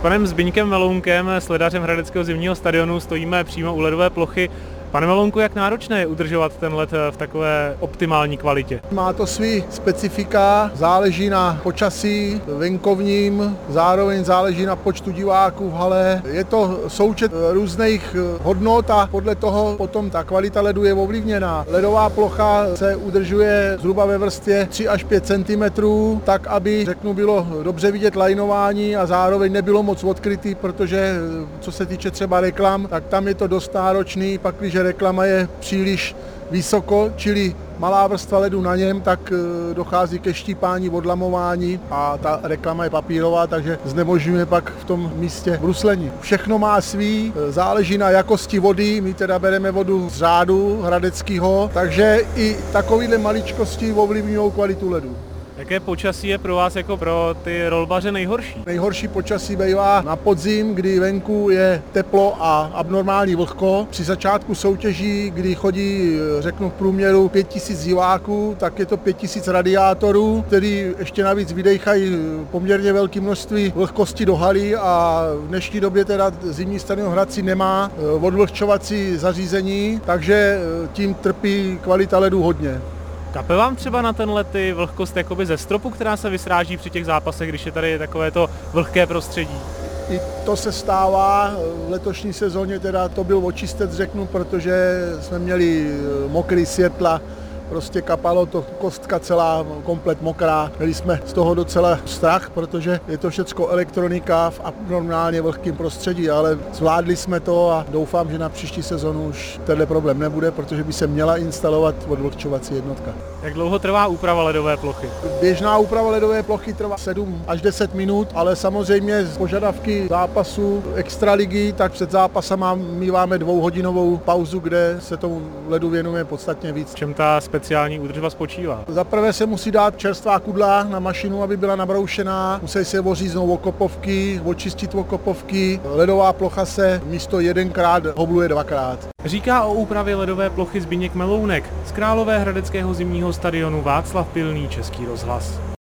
panem Zbyňkem Melounkem, sledařem hradeckého zimního stadionu, stojíme přímo u ledové plochy. Pane Melounku, jak náročné je udržovat ten led v takové optimální kvalitě? Má to svý specifika, záleží na počasí venkovním, zároveň záleží na počtu diváků v hale. Je to součet různých hodnot a podle toho potom ta kvalita ledu je ovlivněná. Ledová plocha se udržuje zhruba ve vrstvě 3 až 5 cm, tak aby, bylo dobře vidět lajnování a zároveň nebylo moc odkrytý, protože co se týče třeba reklam, tak tam je to dost náročný, pakliže reklama je příliš vysoko, čili malá vrstva ledu na něm, tak dochází ke štípání, odlamování a ta reklama je papírová, takže znemožňuje pak v tom místě bruslení. Všechno má svý, záleží na jakosti vody, my teda bereme vodu z řádu hradeckého, takže i takovýhle maličkosti ovlivňují kvalitu ledu. Jaké počasí je pro vás jako pro ty rolbaře nejhorší? Nejhorší počasí bývá na podzim, kdy venku je teplo a abnormální vlhko. Při začátku soutěží, kdy chodí, v průměru 5000 diváků, tak je to 5000 radiátorů, který ještě navíc vydejchají poměrně velké množství vlhkosti do haly a v dnešní době teda zimní stadion Hradci nemá odvlhčovací zařízení, takže tím trpí kvalita ledu hodně. Kape vám třeba na ten led ty vlhkost jakoby ze stropu, která se vysráží při těch zápasech, když je tady takovéto vlhké prostředí? I to se stává, v letošní sezóně teda to byl očistec, protože jsme měli mokrý světla, prostě kapalo to, kostka celá komplet mokrá. Měli jsme z toho docela strach, protože je to všecko elektronika v abnormálně vlhkém prostředí, ale zvládli jsme to a doufám, že na příští sezonu už tenhle problém nebude, protože by se měla instalovat odvlhčovací jednotka. Jak dlouho trvá úprava ledové plochy? Běžná úprava ledové plochy trvá 7 až 10 minut, ale samozřejmě z požadavky zápasu extraligy, tak před zápasama míváme 2hodinovou pauzu, kde se tomu ledu věnujeme podstatně víc. V čem ta speciální údržba spočívá? Za prvé se musí dát čerstvá kudla na mašinu, aby byla nabroušená, musí se oříznout okopovky, očistit okopovky, ledová plocha se místo 1krát hobluje 2krát. Říká o úpravě ledové plochy Zbyněk Melounek z Královéhradeckého zimního stadionu Václav Pilný, Český rozhlas.